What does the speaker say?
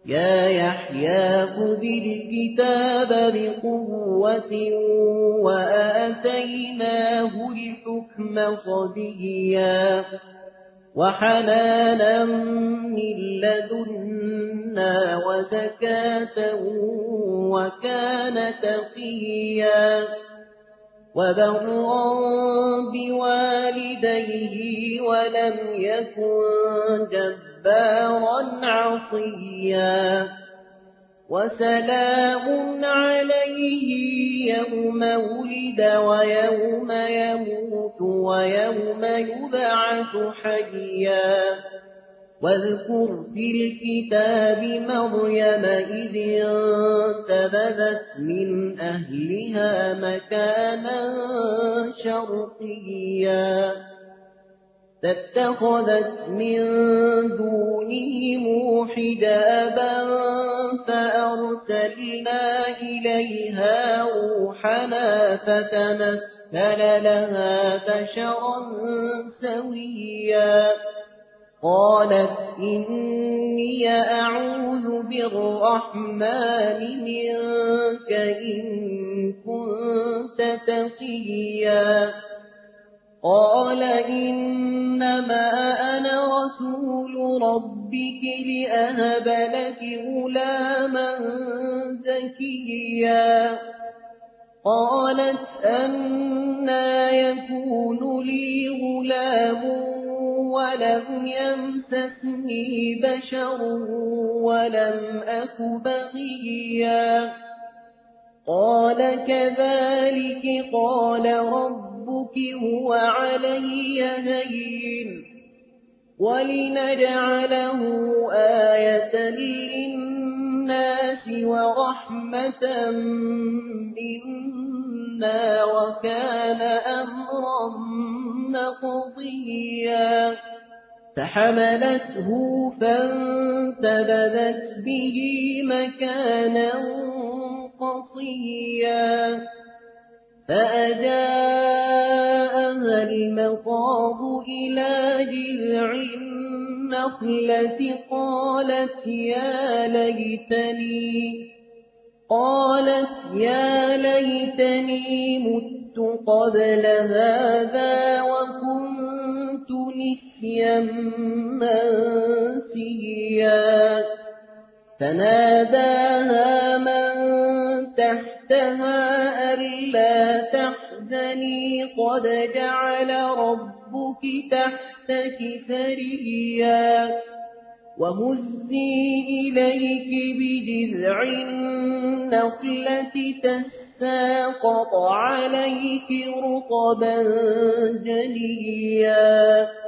يا يحيى خذ الكتاب بقوة وآتيناه الحكم صبيا وحنانا من لدنا وزكاة وكان تقيا وبرا بوالديه ولم يكن جبارا عصيا وسلام عليه يوم ولد ويوم يموت ويوم يبعث حيا واذكر في الكتاب مريم إذ انتبذت من أهلها مكانا شرقيا فاتخذت من دونهم حجابا فأرسلنا إليها روحنا فتمثل لها بشرا سويا قالت إني أعوذ بالرحمن منك إن كنت تقيا قال إنما أنا رسول ربك لأهب لك غلاما زكيا قالت أنى يكون لي غلام ولم يمسسني بشر ولم أك بغيا قال كذلك قال ربك هو علي هين ولنجعله آية للناس ورحمة منا وكان أمرا مقضيا فحملته فانتبذت به مكانا قصيا فأجاءها المخاض إلى جذع النخلة قالت يا ليتني مت قبل هذا وكنت نسيا منسيا فناداها من تحتها ألا تحزني قد جعل ربك تحتك ثريا وهزي إليك بجذع النخلة تساقط عليك رطبا جنيا